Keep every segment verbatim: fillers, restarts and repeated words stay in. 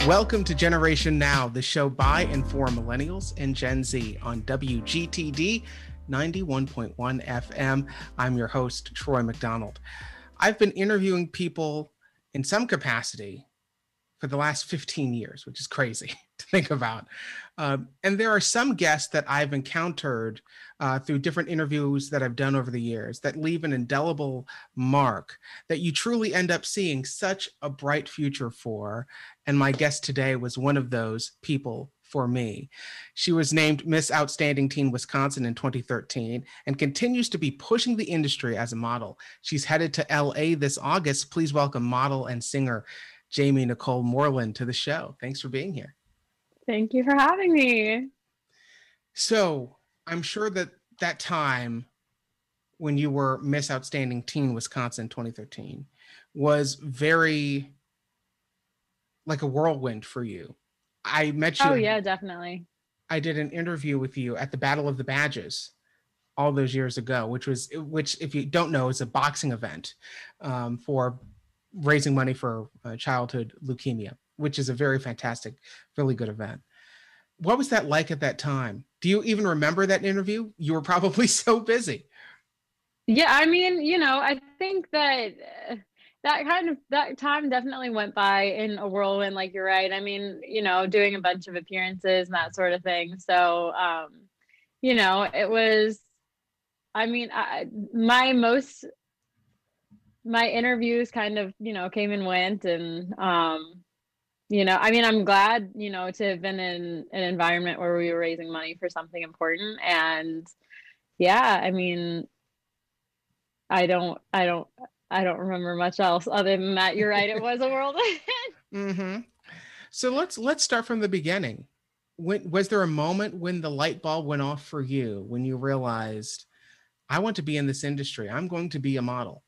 Welcome to Generation Now, the show by and for millennials and Gen Z on W G T D ninety-one point one F M. I'm your host, Troy McDonald. I've been interviewing people in some capacity for the last fifteen years, which is crazy to think about. Um, and there are some guests that I've encountered uh, through different interviews that I've done over the years that leave an indelible mark that you truly end up seeing such a bright future for. And my guest today was one of those people for me. She was named Miss Outstanding Teen Wisconsin in twenty thirteen and continues to be pushing the industry as a model. She's headed to L A this August. Please welcome model and singer Jamie Nicole Moreland to the show. Thanks for being here. Thank you for having me. So I'm sure that that time when you were Miss Outstanding Teen Wisconsin twenty thirteen was very like a whirlwind for you. I met you. Oh yeah, definitely. I did an interview with you at the Battle of the Badges all those years ago, which was, which if you don't know, is a boxing event um, for raising money for uh, childhood leukemia, which is a very fantastic, really good event. What was that like at that time? Do you even remember that interview? You were probably so busy. Yeah, I mean, you know, I think that uh, that kind of, that time definitely went by in a whirlwind, like you're right. I mean, you know, doing a bunch of appearances and that sort of thing. So, um, you know, it was, I mean, I, my most, my interviews kind of, you know, came and went and, um, you know, I mean, I'm glad, you know, to have been in an environment where we were raising money for something important. And yeah, I mean, I don't, I don't, I don't remember much else other than that. You're right. It was a whirlwind. Mm-hmm. So let's, let's start from the beginning. When, was there a moment when the light bulb went off for you, when you realized, I want to be in this industry, I'm going to be a model?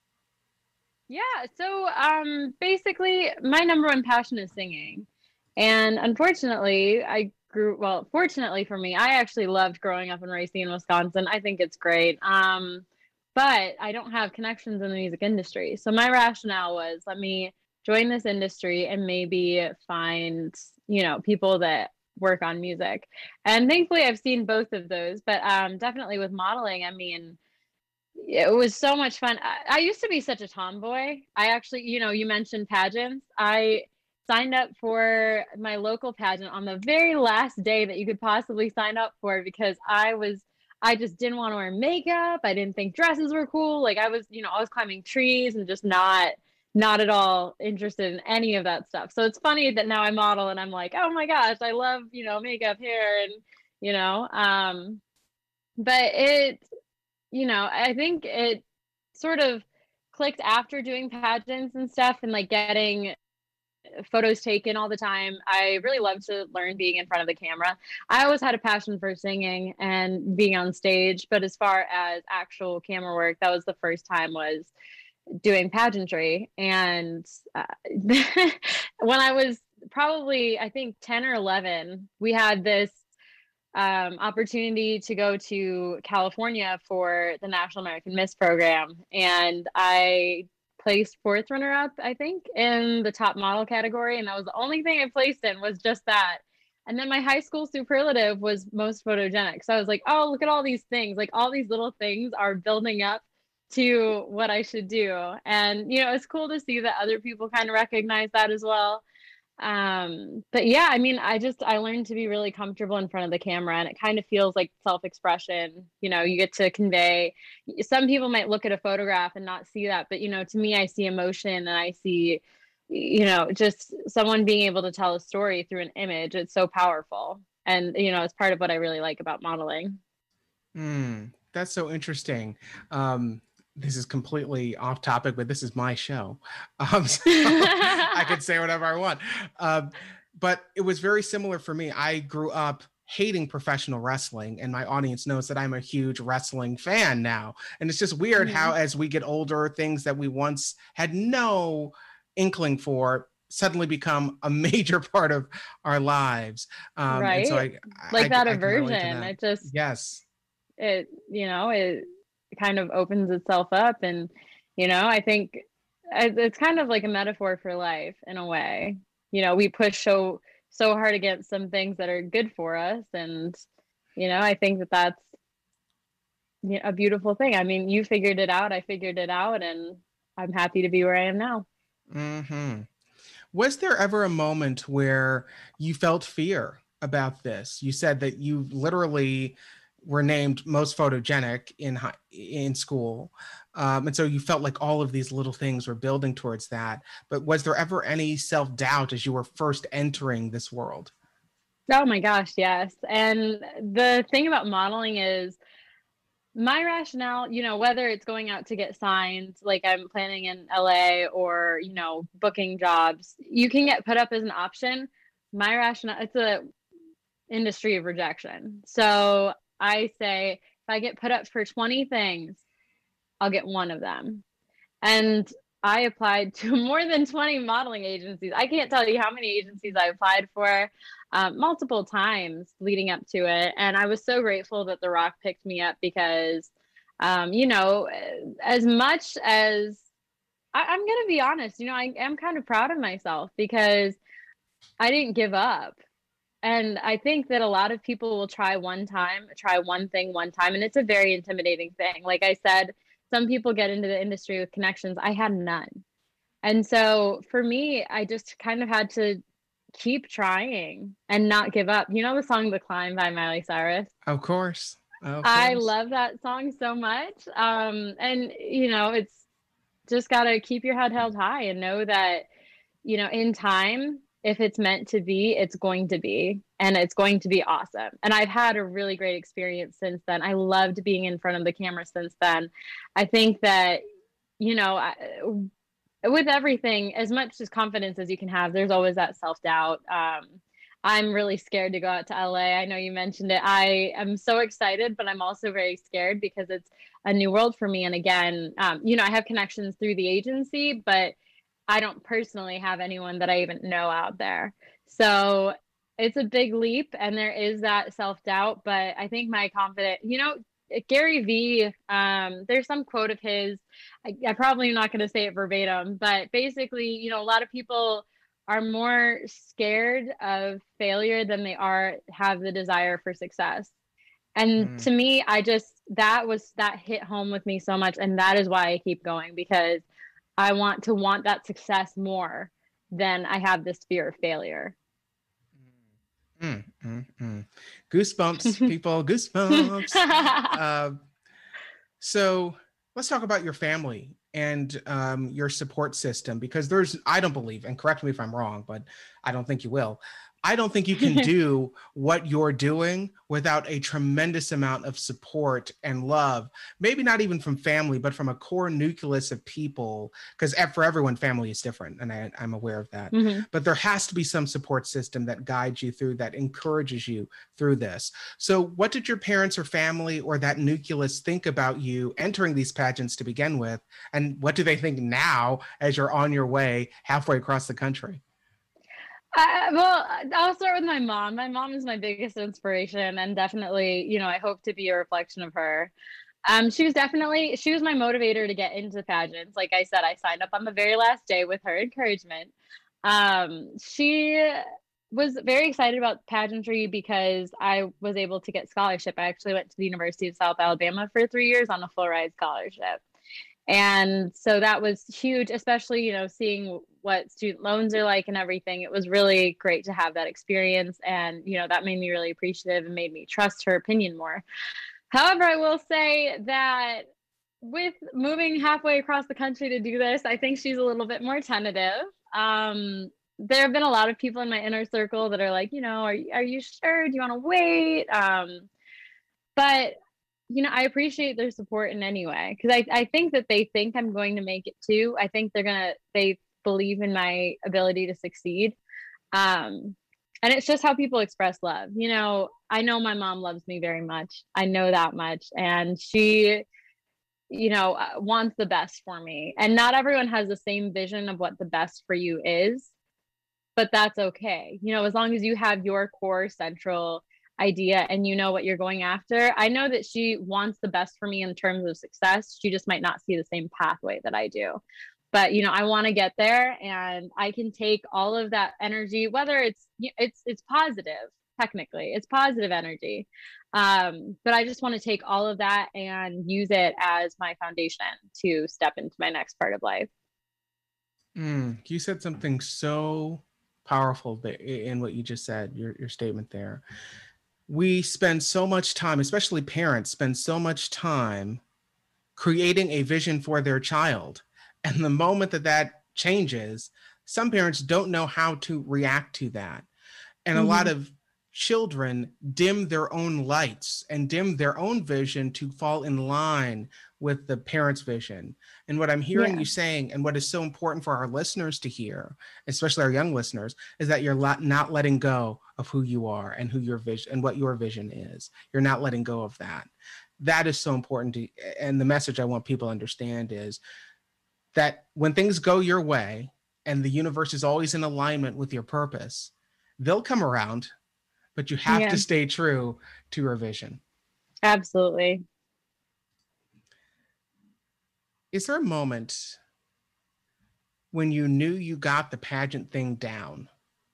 Yeah. So um, basically, my number one passion is singing. And unfortunately, I grew, well, fortunately for me, I actually loved growing up and racing in Wisconsin. I think it's great. Um, but I don't have connections in the music industry. So my rationale was, let me join this industry and maybe find, you know, people that work on music. And thankfully, I've seen both of those. But um, definitely with modeling, I mean, it was so much fun. I, I used to be such a tomboy. I actually, you know, you mentioned pageants. I signed up for my local pageant on the very last day that you could possibly sign up for because I was, I just didn't want to wear makeup. I didn't think dresses were cool. Like I was, you know, I was climbing trees and just not, not at all interested in any of that stuff. So it's funny that now I model and I'm like, oh my gosh, I love, you know, makeup, hair, and, you know, um, but it, you know, I think it sort of clicked after doing pageants and stuff and like getting photos taken all the time. I really love to learn being in front of the camera. I always had a passion for singing and being on stage, but as far as actual camera work, that was the first time was doing pageantry. And uh, when I was probably, I think ten or eleven, we had this um, opportunity to go to California for the National American Miss program. And I placed fourth runner up, I think, in the top model category. And that was the only thing I placed in was just that. And then my high school superlative was most photogenic. So I was like, oh, look at all these things. Like all these little things are building up to what I should do. And, you know, it's cool to see that other people kind of recognize that as well. Um, but yeah, I mean, I just, I learned to be really comfortable in front of the camera, and it kind of feels like self-expression. You know, you get to convey, some people might look at a photograph and not see that, but you know, to me, I see emotion and I see, you know, just someone being able to tell a story through an image. It's so powerful. And, you know, it's part of what I really like about modeling. Mm, that's so interesting. Um, this is completely off topic, but this is my show. Um, so I could say whatever I want. Um, but it was very similar for me. I grew up hating professional wrestling, and my audience knows that I'm a huge wrestling fan now. And it's just weird mm-hmm. how as we get older, things that we once had no inkling for suddenly become a major part of our lives. Um, right. And so I, like I, that I, aversion. I it just, yes. It, you know, it kind of opens itself up. And, you know, I think it's kind of like a metaphor for life in a way. you know, we push so, so hard against some things that are good for us. And, you know, I think that that's, you know, a beautiful thing. I mean, you figured it out. I figured it out, and I'm happy to be where I am now. Mm-hmm. Was there ever a moment where you felt fear about this? You said that you literally were named most photogenic in high, in school. Um, and so you felt like all of these little things were building towards that. But was there ever any self-doubt as you were first entering this world? Oh my gosh, yes. And the thing about modeling is my rationale, you know, whether it's going out to get signed, like I'm planning in L A, or, you know, booking jobs, you can get put up as an option. My rationale, it's a industry of rejection. So I say, if I get put up for twenty things, I'll get one of them. And I applied to more than twenty modeling agencies. I can't tell you how many agencies I applied for, um, multiple times leading up to it. And I was so grateful that The Rock picked me up because, um, you know, as much as I, I'm going to be honest, you know, I am kind of proud of myself because I didn't give up. And I think that a lot of people will try one time, try one thing one time, and it's a very intimidating thing. Like I said, some people get into the industry with connections. I had none. And so for me, I just kind of had to keep trying and not give up. You know the song The Climb by Miley Cyrus? Of course. Of I course. love that song so much. Um, and, you know, it's just got to keep your head held high and know that, you know, in time, if it's meant to be, it's going to be, and it's going to be awesome. And I've had a really great experience since then. I loved being in front of the camera since then. I think that, you know, I, with everything, as much as confidence as you can have, there's always that self-doubt. Um, I'm really scared to go out to L A. I know you mentioned it. I am so excited, but I'm also very scared because it's a new world for me. And again, um, you know, I have connections through the agency, but I don't personally have anyone that I even know out there. So it's a big leap, and there is that self-doubt, but I think my confidence, you know, Gary Vee, um, there's some quote of his, I, I probably am not going to say it verbatim, but basically, you know, a lot of people are more scared of failure than they are have the desire for success. And Mm. to me, I just, that was, that hit home with me so much. And that is why I keep going, because I want to want that success more than I have this fear of failure. Mm, mm, mm. Goosebumps, people, goosebumps. uh, so let's talk about your family and um, your support system, because there's, I don't believe, and correct me if I'm wrong, but I don't think you will. I don't think you can do what you're doing without a tremendous amount of support and love, maybe not even from family, but from a core nucleus of people, because for everyone, family is different, and I, I'm aware of that. Mm-hmm. But there has to be some support system that guides you through, that encourages you through this. So what did your parents or family or that nucleus think about you entering these pageants to begin with? And what do they think now as you're on your way halfway across the country? Uh, well, I'll start with my mom. My mom is my biggest inspiration, and definitely, you know, I hope to be a reflection of her. Um, she was definitely, she was my motivator to get into pageants. Like I said, I signed up on the very last day with her encouragement. Um, she was very excited about pageantry because I was able to get scholarship. I actually went to the University of South Alabama for three years on a full ride scholarship. And so that was huge, especially, you know, seeing what student loans are like and everything. It was really great to have that experience. And, you know, that made me really appreciative and made me trust her opinion more. However, I will say that with moving halfway across the country to do this, I think she's a little bit more tentative. Um, there have been a lot of people in my inner circle that are like, you know, are, are you sure? Do you want to wait? Um, but you know, I appreciate their support in any way, because I, I think that they think I'm going to make it too. I think they're going to, they believe in my ability to succeed. Um, and it's just how people express love. You know, I know my mom loves me very much. I know that much. And she, you know, wants the best for me. And not everyone has the same vision of what the best for you is, but that's okay. You know, as long as you have your core central idea and you know what you're going after. I know that she wants the best for me in terms of success. She just might not see the same pathway that I do. but you know, I want to get there, and I can take all of that energy, whether it's it's it's positive, technically it's positive energy, um, but I just want to take all of that and use it as my foundation to step into my next part of life. Mm, you said something so powerful in what you just said, your, your statement there. We spend so much time, especially parents spend so much time creating a vision for their child. And the moment that that changes, some parents don't know how to react to that. And mm-hmm. a lot of children dim their own lights and dim their own vision to fall in line with the parents' vision. And what I'm hearing yeah. you saying, and what is so important for our listeners to hear, especially our young listeners, is that you're not letting go of who you are and who your vision and what your vision is. You're not letting go of that. That is so important to, and the message I want people to understand is that when things go your way and the universe is always in alignment with your purpose, they'll come around, but you have yeah. to stay true to your vision. Absolutely. Is there a moment when you knew you got the pageant thing down?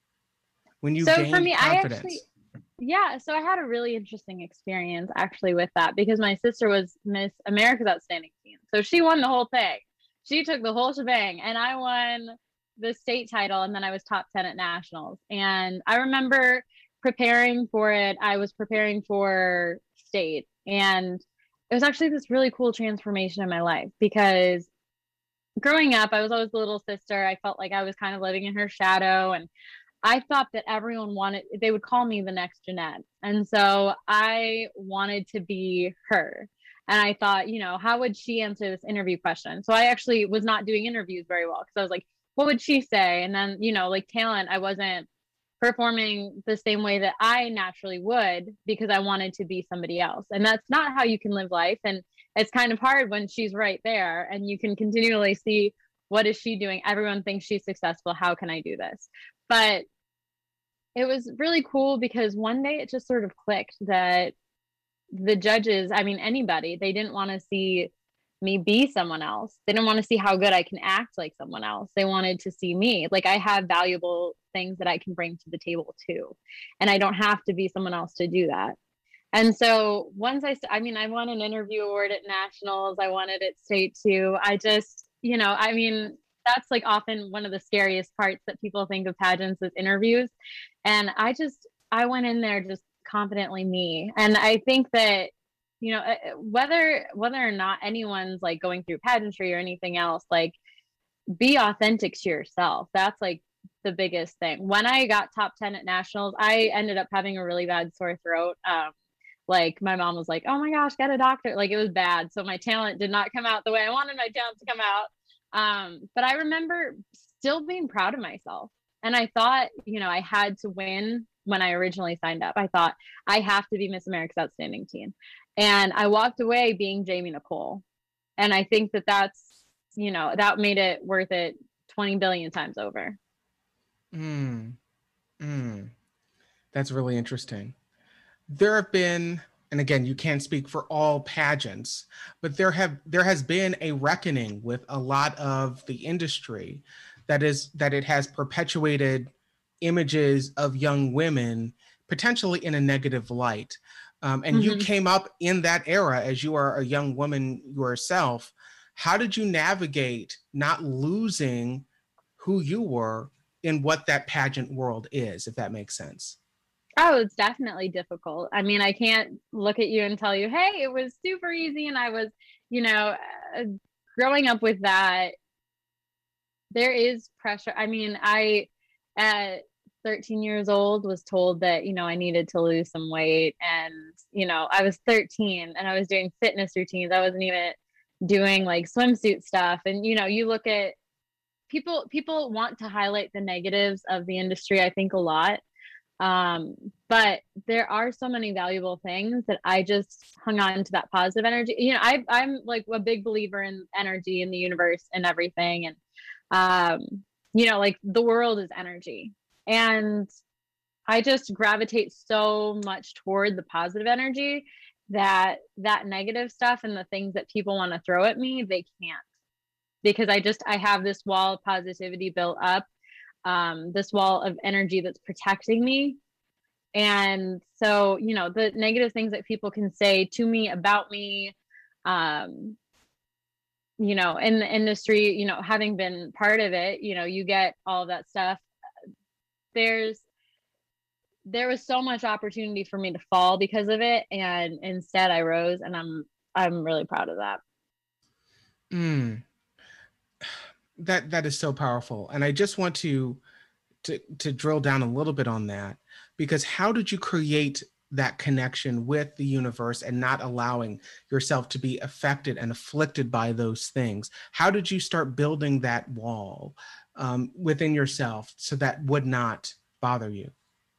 When you so gained for me, confidence? I actually, yeah, so I had a really interesting experience actually with that, because my sister was Miss America's Outstanding Teen. So she won the whole thing. She took the whole shebang, and I won the state title, and then I was top ten at nationals. And I remember preparing for it. I was preparing for state, and it was actually this really cool transformation in my life, because growing up, I was always the little sister. I felt like I was kind of living in her shadow, and I thought that everyone wanted, they would call me the next Jeanette. And so I wanted to be her. And I thought, you know, how would she answer this interview question? So I actually was not doing interviews very well, because I was like, what would she say? And then, you know, like talent, I wasn't performing the same way that I naturally would, because I wanted to be somebody else. And that's not how you can live life. And it's kind of hard when she's right there and you can continually see, what is she doing? Everyone thinks she's successful. How can I do this? But it was really cool, because one day it just sort of clicked that the judges, I mean, anybody, they didn't want to see me be someone else. They didn't want to see how good I can act like someone else. They wanted to see me. Like, I have valuable things that I can bring to the table too. And I don't have to be someone else to do that. And so once I, I mean, I won an interview award at nationals. I won it at state too. I just, you know, I mean, that's like often one of the scariest parts that people think of pageants as interviews. And I just, I went in there just confidently me. And I think that, you know, whether, whether or not anyone's like going through pageantry or anything else, like, be authentic to yourself. That's like the biggest thing. When I got top ten at nationals, I ended up having a really bad sore throat. Um, like my mom was like, oh my gosh, get a doctor. Like, it was bad. So my talent did not come out the way I wanted my talent to come out. Um, but I remember still being proud of myself. And I thought, you know, I had to win when I originally signed up. I thought I have to be Miss America's Outstanding Teen. And I walked away being Jamie Nicole. And I think that that's, you know, that made it worth it twenty billion times over. Mm. Mm. That's really interesting. There have been, and again, you can't speak for all pageants, but there have there has been a reckoning with a lot of the industry that is that it has perpetuated images of young women potentially in a negative light. Um, and mm-hmm. you came up in that era as you are a young woman yourself. How did you navigate not losing who you were in what that pageant world is, if that makes sense? Oh, it's definitely difficult. I mean, I can't look at you and tell you, hey, it was super easy. And I was, you know, uh, growing up with that, there is pressure. I mean, I, at thirteen years old, was told that, you know, I needed to lose some weight. And, you know, I was thirteen and I was doing fitness routines. I wasn't even doing like swimsuit stuff. And, you know, you look at people, people want to highlight the negatives of the industry, I think, a lot. Um, but there are so many valuable things that I just hung on to that positive energy. You know, I, I'm like a big believer in energy in the universe and everything. And, um, you know, like the world is energy. And I just gravitate so much toward the positive energy that that negative stuff and the things that people want to throw at me, they can't. because I just, I have this wall of positivity built up, um, this wall of energy that's protecting me. And so, you know, the negative things that people can say to me about me, um, you know, in the industry, you know, having been part of it, you know, you get all of that stuff. There's, there was so much opportunity for me to fall because of it. And instead I rose, and I'm, I'm really proud of that. Mm. That, that is so powerful. And I just want to, to, to drill down a little bit on that, because how did you create that connection with the universe and not allowing yourself to be affected and afflicted by those things? How did you start building that wall um, within yourself so that would not bother you?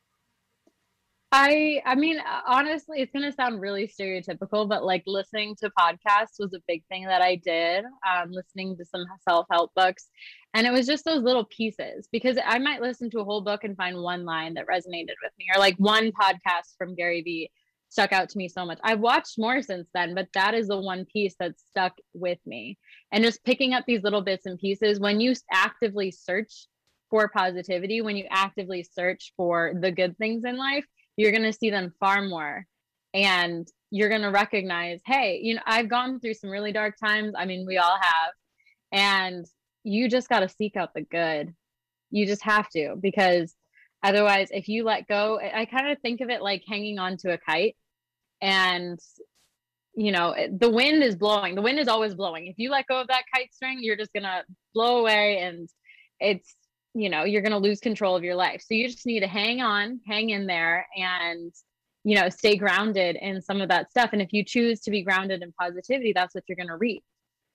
I I mean, honestly, it's gonna sound really stereotypical, but like listening to podcasts was a big thing that I did. Um, listening to some self-help books, and it was just those little pieces, because I might listen to a whole book and find one line that resonated with me, or like one podcast from Gary Vee stuck out to me so much. I've watched more since then, but that is the one piece that stuck with me. And just picking up these little bits and pieces, when you actively search for positivity, when you actively search for the good things in life, you're going to see them far more. And you're going to recognize, hey, you know, I've gone through some really dark times. I mean, we all have. And you just got to seek out the good. You just have to, because otherwise, if you let go, I kind of think of it like hanging onto a kite. And, you know, the wind is blowing. The wind is always blowing. If you let go of that kite string, you're just going to blow away, and it's, you know, you're going to lose control of your life. So you just need to hang on, hang in there, and, you know, stay grounded in some of that stuff. And if you choose to be grounded in positivity, that's what you're going to reap.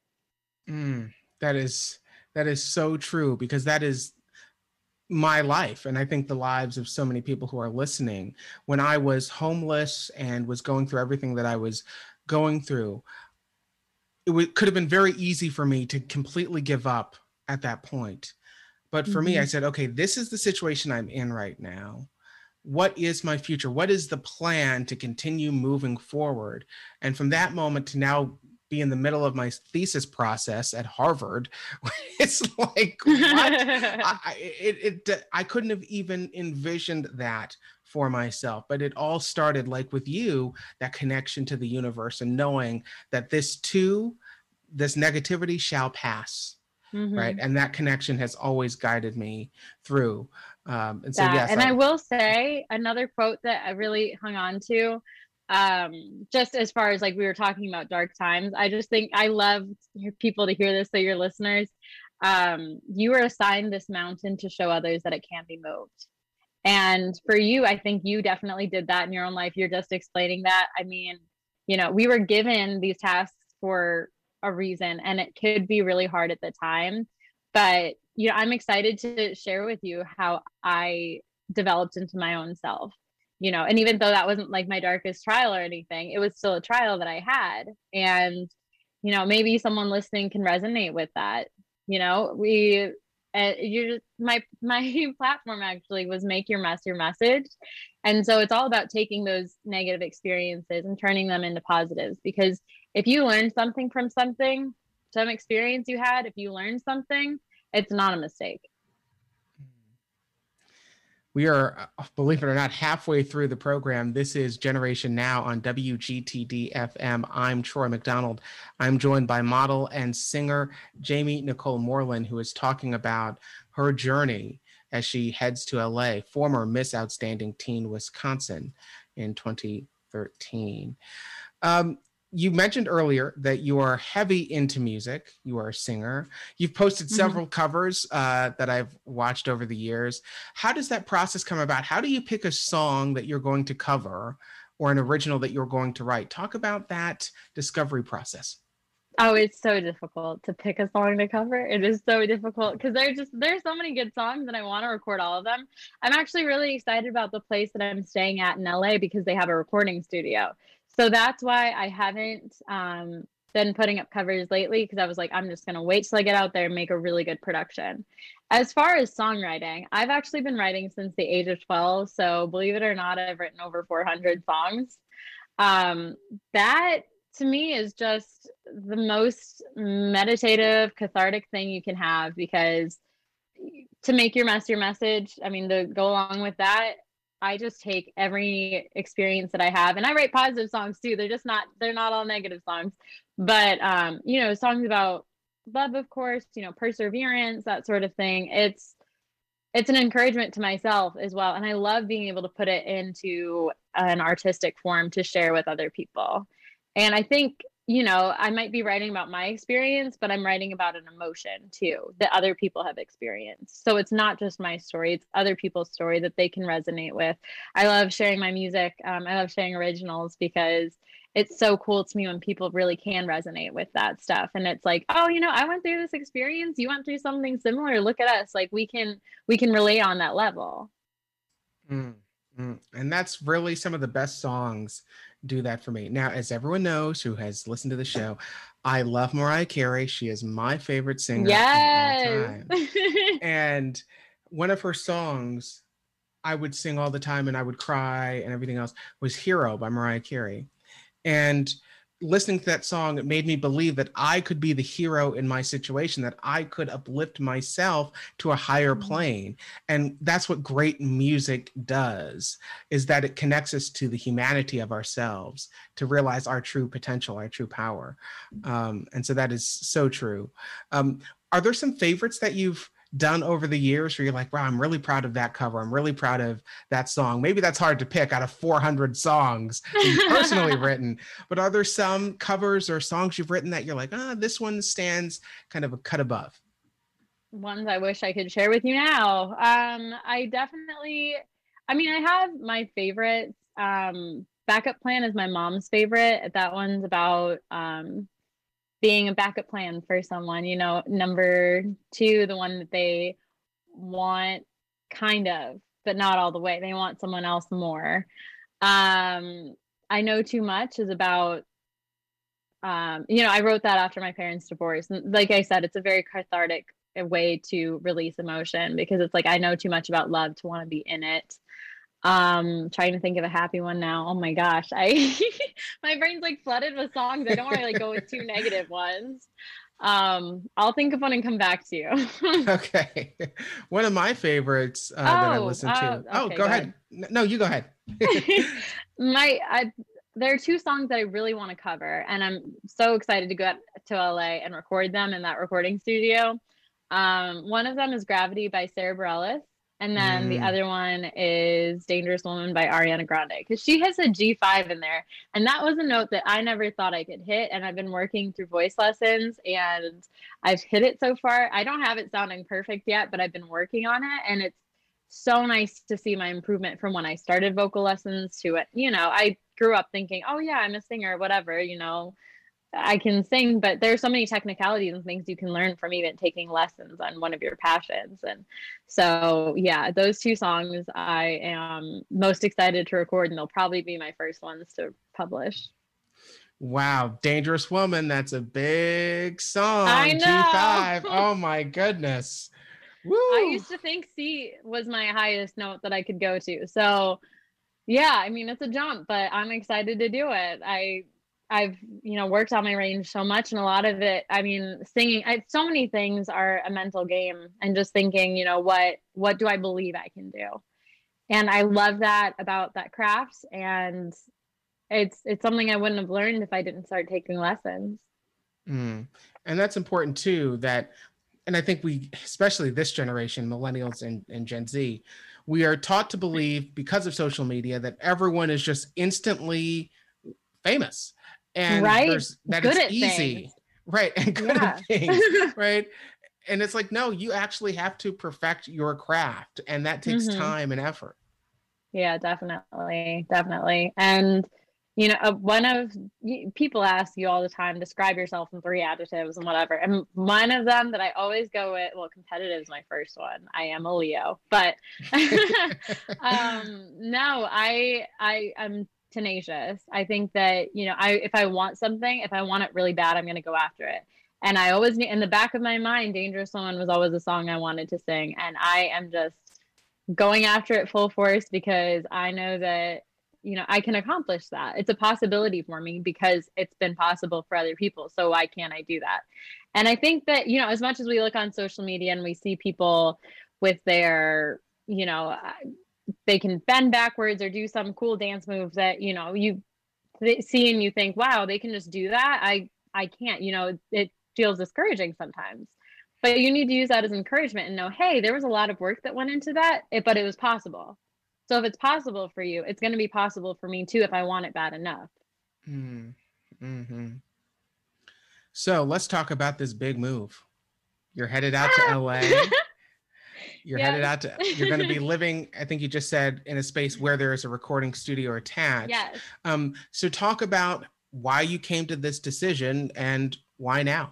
Mm, that is, that is so true, because that is my life. And I think the lives of so many people who are listening. When I was homeless and was going through everything that I was going through, it w- could have been very easy for me to completely give up at that point. But for mm-hmm. me, I said, okay, this is the situation I'm in right now. What is my future? What is the plan to continue moving forward? And from that moment to now be in the middle of my thesis process at Harvard, it's like, what? I, it, it, I couldn't have even envisioned that for myself. But it all started, like with you, that connection to the universe and knowing that this too, this negativity shall pass. Mm-hmm. Right. And that connection has always guided me through. Um, and so, that, yes. And I, I will say another quote that I really hung on to, um, just as far as like we were talking about dark times, I just think I love people to hear this. So your listeners, um, you were assigned this mountain to show others that it can be moved. And for you, I think you definitely did that in your own life. You're just explaining that. I mean, you know, we were given these tasks for a reason, and it could be really hard at the time, but you know, I'm excited to share with you how I developed into my own self, you know, and even though that wasn't like my darkest trial or anything, it was still a trial that I had. And you know, maybe someone listening can resonate with that. You know, we uh, you my my platform actually was make your mess your message. And so it's all about taking those negative experiences and turning them into positives, because if you learn something from something, some experience you had, if you learn something, it's not a mistake. We are, believe it or not, halfway through the program. This is Generation Now on W G T D F M. I'm Troy McDonald. I'm joined by model and singer Jamie Nicole Moreland, who is talking about her journey as she heads to L A, former Miss Outstanding Teen Wisconsin in twenty thirteen. Um, You mentioned earlier that you are heavy into music. You are a singer. You've posted several mm-hmm. covers uh, that I've watched over the years. How does that process come about? How do you pick a song that you're going to cover or an original that you're going to write? Talk about that discovery process. Oh, it's so difficult to pick a song to cover. It is so difficult because there's just there's so many good songs and I want to record all of them. I'm actually really excited about the place that I'm staying at in L A because they have a recording studio. So that's why I haven't um, been putting up covers lately, because I was like, I'm just going to wait till I get out there and make a really good production. As far as songwriting, I've actually been writing since the age of twelve. So believe it or not, I've written over four hundred songs. Um, that to me is just the most meditative, cathartic thing you can have, because to make your mess your message, I mean, to go along with that, I just take every experience that I have, and I write positive songs too. They're just not, they're not all negative songs, but, um, you know, songs about love, of course, you know, perseverance, that sort of thing. It's, it's an encouragement to myself as well. And I love being able to put it into an artistic form to share with other people. And I think, you know, I might be writing about my experience, but I'm writing about an emotion too that other people have experienced. So it's not just my story, it's other people's story that they can resonate with. I love sharing my music. Um, I love sharing originals because it's so cool to me when people really can resonate with that stuff. And it's like, oh, you know, I went through this experience. You went through something similar. Look at us. Like we can, we can relate on that level. Mm, mm. And that's really some of the best songs do that for me. Now, as everyone knows who has listened to the show, I love Mariah Carey. She is my favorite singer yes. of all time. And one of her songs I would sing all the time and I would cry and everything else was Hero by Mariah Carey. And listening to that song, it made me believe that I could be the hero in my situation, that I could uplift myself to a higher plane. And that's what great music does, is that it connects us to the humanity of ourselves, to realize our true potential, our true power. Um, and so that is so true. Um, are there some favorites that you've done over the years where you're like, wow, I'm really proud of that cover. I'm really proud of that song. Maybe that's hard to pick out of four hundred songs you've personally written, but are there some covers or songs you've written that you're like, ah, this one stands kind of a cut above? Ones I wish I could share with you now. Um, I definitely, I mean, I have my favorites. Um, Backup Plan is my mom's favorite. That one's about, um, being a backup plan for someone, you know. Number two, the one that they want kind of, but not all the way. They want someone else more. Um, I Know Too Much is about, um, you know, I wrote that after my parents' divorce. And like I said, it's a very cathartic way to release emotion because it's like, I know too much about love to want to be in it. Um, trying to think of a happy one now. Oh my gosh, I my brain's like flooded with songs. I don't want to like go with two negative ones. Um, I'll think of one and come back to you. Okay, one of my favorites uh, oh, that I listen to. Uh, okay, oh, go, go ahead. ahead. No, you go ahead. my, I, there are two songs that I really want to cover, and I'm so excited to go to L A and record them in that recording studio. Um, one of them is Gravity by Sarah Bareilles. And then mm. the other one is Dangerous Woman by Ariana Grande, because she has a G five in there. And that was a note that I never thought I could hit. And I've been working through voice lessons and I've hit it so far. I don't have it sounding perfect yet, but I've been working on it. And it's so nice to see my improvement from when I started vocal lessons to it. You know, I grew up thinking, oh yeah, I'm a singer, whatever, you know, I can sing, but there's so many technicalities and things you can learn from even taking lessons on one of your passions. And so, yeah, those two songs I am most excited to record, and they'll probably be my first ones to publish. Wow. Dangerous Woman. That's a big song. I know. G five. Oh my goodness. Woo. I used to think C was my highest note that I could go to. So yeah, I mean, it's a jump, but I'm excited to do it. I, I've, you know, worked on my range so much, and a lot of it, I mean, singing, I, so many things are a mental game, and just thinking, you know, what, what do I believe I can do? And I love that about that craft. And it's, it's something I wouldn't have learned if I didn't start taking lessons. Mm. And that's important too, that, and I think we, especially this generation, millennials and, and Gen Z, we are taught to believe because of social media that everyone is just instantly famous. And right. that good it's easy, things. Right? And good yeah. at things, right? And it's like, no, you actually have to perfect your craft, and that takes mm-hmm. time and effort. Yeah, definitely, definitely. And you know, uh, one of people ask you all the time, describe yourself in three adjectives and whatever. And one of them that I always go with, well, competitive is my first one. I am a Leo, but um, no, I I am tenacious. I think that, you know, I, if I want something, if I want it really bad, I'm going to go after it. And I always, in the back of my mind, Dangerous Woman was always a song I wanted to sing. And I am just going after it full force because I know that, you know, I can accomplish that. It's a possibility for me because it's been possible for other people. So why can't I do that? And I think that, you know, as much as we look on social media and we see people with their, you know, they can bend backwards or do some cool dance move that, you know, you see and you think, wow, they can just do that. I, I can't, you know, it feels discouraging sometimes, but you need to use that as encouragement and know, hey, there was a lot of work that went into that, but it was possible. So if it's possible for you, it's going to be possible for me too, if I want it bad enough. Mm-hmm. So let's talk about this big move. You're headed out to L A. You're yes. headed out to, you're going to be living, I think you just said, in a space where there is a recording studio attached. Yes. Um, so talk about why you came to this decision and why now?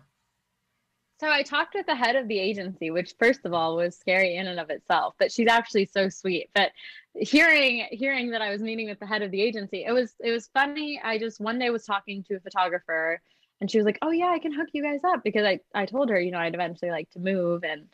So I talked with the head of the agency, which first of all was scary in and of itself, but she's actually so sweet. But hearing hearing that I was meeting with the head of the agency, it was it was funny. I just one day was talking to a photographer and she was like, oh yeah, I can hook you guys up, because I, I told her, you know, I'd eventually like to move. And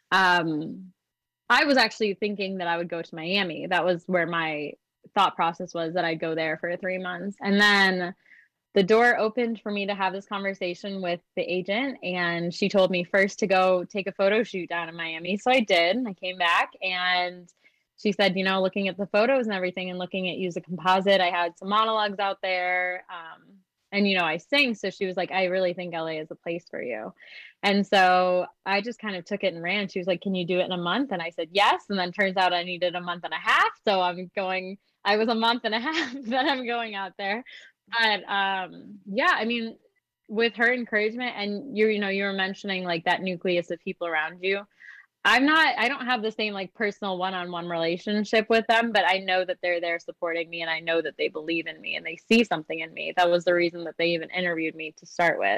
um, I was actually thinking that I would go to Miami. That was where my thought process was, that I'd go there for three months. And then the door opened for me to have this conversation with the agent, and she told me first to go take a photo shoot down in Miami. So I did. I came back and she said, you know, looking at the photos and everything and looking at Use a Composite, I had some monologues out there. Um, and, you know, I sing. So she was like, I really think L A is a place for you. And so I just kind of took it and ran. She was like, can you do it in a month? And I said, yes. And then turns out I needed a month and a half. So I'm going, I was a month and a half that I'm going out there. But um, yeah, I mean, with her encouragement, and you, you know, you were mentioning like that nucleus of people around you. I'm not, I don't have the same like personal one-on-one relationship with them, but I know that they're there supporting me, and I know that they believe in me and they see something in me. That was the reason that they even interviewed me to start with.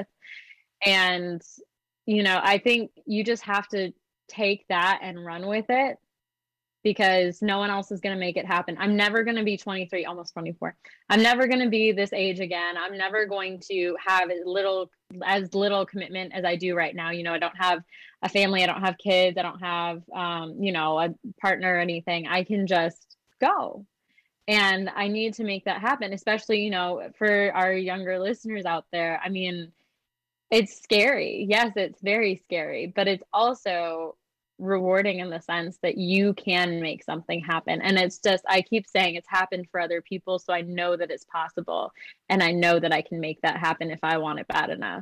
And, you know, I think you just have to take that and run with it, because no one else is going to make it happen. I'm never going to be twenty-three, almost twenty-four. I'm never going to be this age again. I'm never going to have as little, as little commitment as I do right now. You know, I don't have a family. I don't have kids. I don't have, um, you know, a partner or anything. I can just go. And I need to make that happen, especially, you know, for our younger listeners out there. I mean, it's scary. Yes, it's very scary, but it's also rewarding in the sense that you can make something happen. And it's just, I keep saying it's happened for other people, so I know that it's possible, and I know that I can make that happen if I want it bad enough.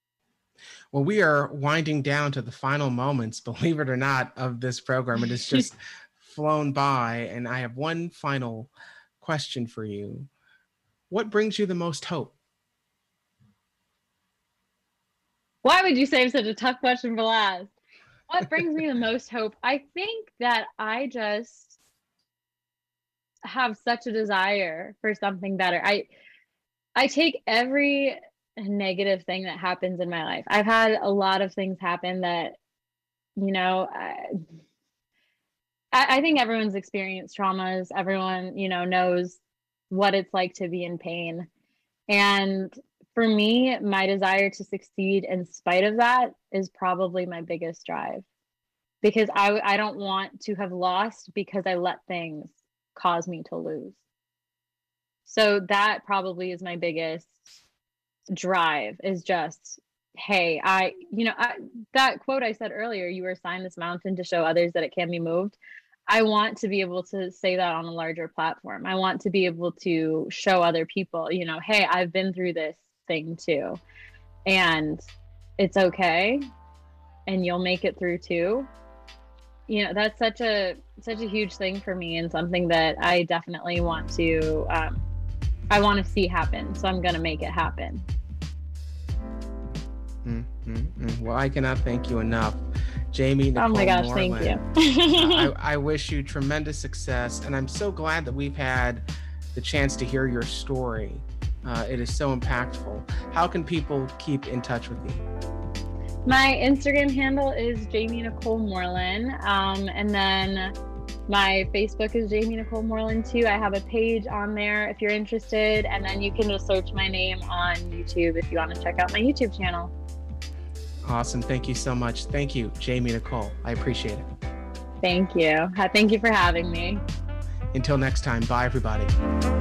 Well, we are winding down to the final moments, believe it or not, of this program. It has just flown by, and I have one final question for you. What brings you the most hope? Why would you save such a tough question for last? What brings me the most hope? I think that I just have such a desire for something better. I I take every negative thing that happens in my life. I've had a lot of things happen that, you know, I, I think everyone's experienced traumas. Everyone, you know, knows what it's like to be in pain. And for me, my desire to succeed in spite of that is probably my biggest drive, because I, I don't want to have lost because I let things cause me to lose. So that probably is my biggest drive, is just, hey, I, you know, I, that quote I said earlier, you were assigned this mountain to show others that it can be moved. I want to be able to say that on a larger platform. I want to be able to show other people, you know, hey, I've been through this thing too, and it's okay, and you'll make it through too. You know, that's such a such a huge thing for me, and something that I definitely want to um I want to see happen, so I'm gonna make it happen. Mm-hmm. Well, I cannot thank you enough, Jamie Nicole Oh my gosh, Moreland. Thank you. I, I wish you tremendous success, and I'm so glad that we've had the chance to hear your story. Uh, it is so impactful. How can people keep in touch with you? My Instagram handle is Jamie Nicole Moreland, um, and then my Facebook is Jamie Nicole Moreland too. I have a page on there if you're interested, and then you can just search my name on YouTube if you want to check out my YouTube channel. Awesome. Thank you so much. Thank you, Jamie Nicole. I appreciate it. Thank you. Thank you for having me. Until next time, bye everybody.